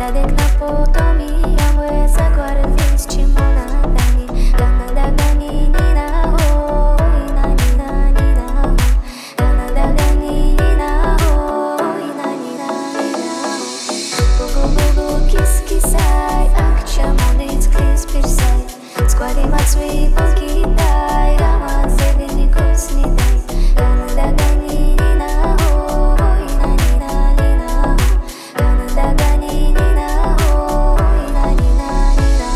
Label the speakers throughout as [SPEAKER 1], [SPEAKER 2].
[SPEAKER 1] Dek na potomi, ja moje zagwary więc ci monadani. Kanada gani nina ho, ina nina nina ho. Kanada gani nina ho, ina nina nina ho. Bugu kiss kisai, akcia monic kiss pirsai. Składy macui pokidai, ramat zedini kosni dai. Kanada gani nina ho, ina nina nina ho. Kanada gani nina ho, ina nina nina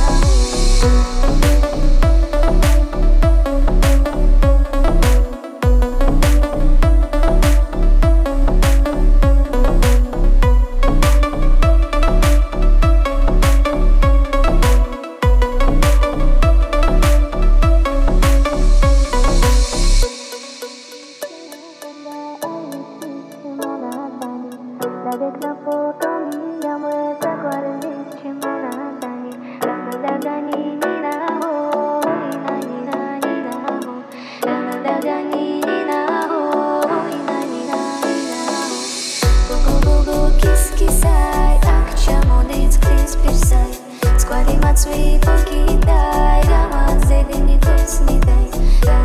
[SPEAKER 1] Dek na potomi, ja moje zagwary więc ci monadani. Kanada gani nina ho, ina nina nina ho. Kanada gani nina ho, ina nina nina ho. Bugu kiss kisai, akcia monic kiss pirsai. Składy macui pokidai, ramat zedini kosni dai.